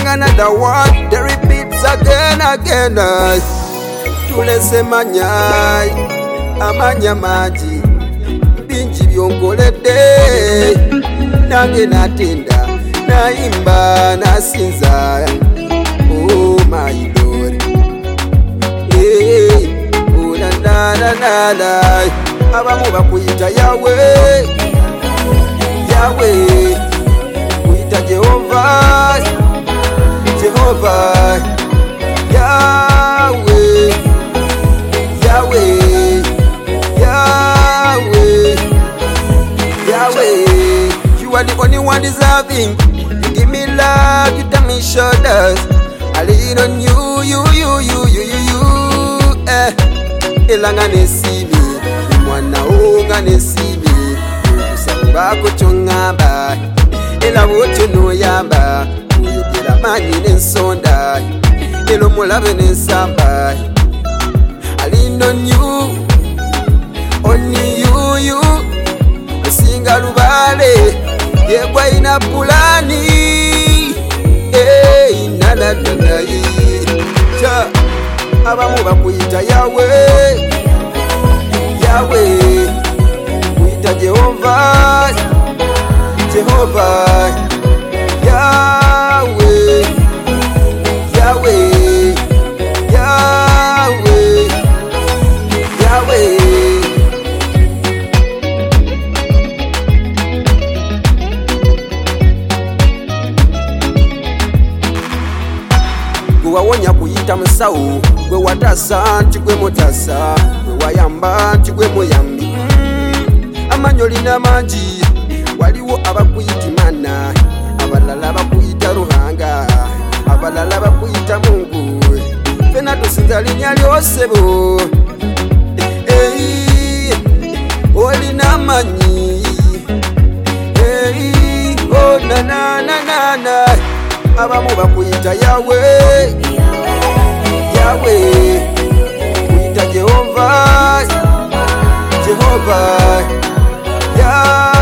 sing another one, the repeats again. Tulese manyai, amanya maji, binji byongolede, nange natinda, naimba, nasinza. Oh my Lord, hey, oh la. Abamu bakuyita Yahweh, Yahweh, kuyita Jehovah, Jehovah, Yahweh, Yahweh, Yahweh, Yahweh. You are the only one deserving. You give me love, you tell me shoulders. I lean on you. Elanga nesibi, mwana onga nesibi. Kusamba kuchongamba, ela wote no yamba. Uyukira manyi nensonda, elo mulabe nensamba. I lean on you, only you. Singa lubale, yegwa ina pulani. Nala cha. Abamu bakuyita Yahweh, Yahweh, kuyita Jehovah, Jehovah, Yahweh, Yahweh, Yahweh, Yahweh. Wawonya kuyita musawo, gwe watasa nti gwe mutasa, gwe wayamba nti gwe muyambi. Amanyo lina mangi, waliwo abakuyita Imana, abalala bakuyita Ruhanga, abalala bakuyita Mungu. Fena tusinza linnya lyosebo, olina manyi, oh na. Abamu bakuyita Yahweh, Yahweh, kuyita Jehovah, Jehovah, Yahweh.